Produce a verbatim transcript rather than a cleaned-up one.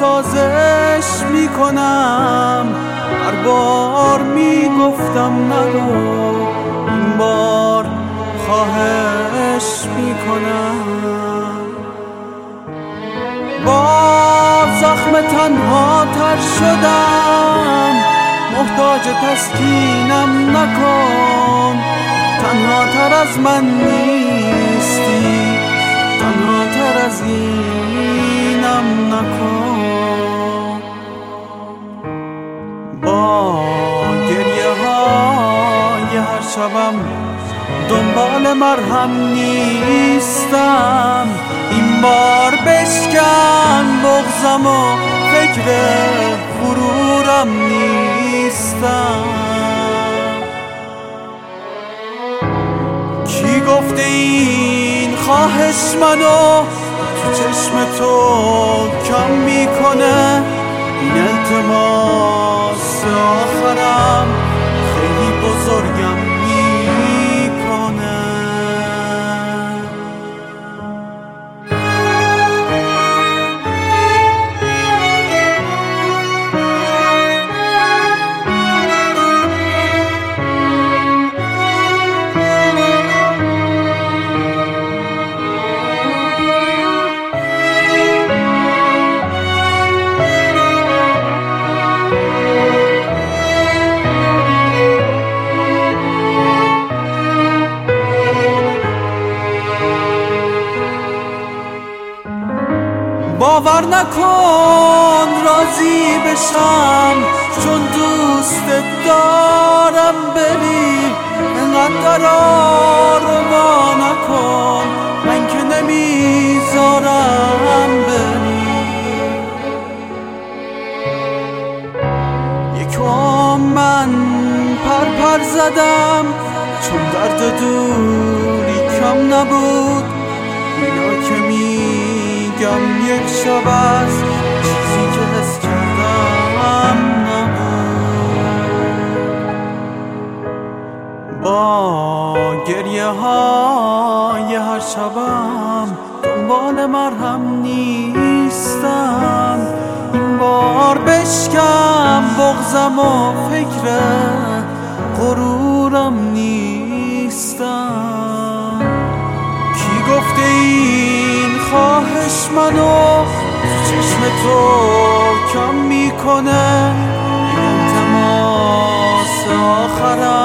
سازش میکنم. هر بار میگفتم نرو، این بار خواهش میکنم. با زخم تنها تر شدم، محتاج تسکینم نکن. تنها تر از من نیستی، تنها تر از اینم نکن. با گریه های هر شبم دنبال مرهم نیستم. این بار بشکن بغضم و فکر غرورم نیستم. کی گفته این خواهش منو تو چشم تو کم میکنه؟ این التماس آخرم خیلی بزرگم میکنه. باور نکن راضی بشم چون دوست دارم بری. انقدر آرما نکن، من که نمیذارم بری. یکم من پر پر زدم چون درد دوری کم نبود. اینا که میگم یک شب از چیزی که حس کردم نبود. با گریه های هر شبم دنبال مرهم نیستم. این بار بشکم بغضم و فکر غرورم نیستم. کی گفته این خواهش منو تو چشم تو کم میکنه؟ این التماس آخرم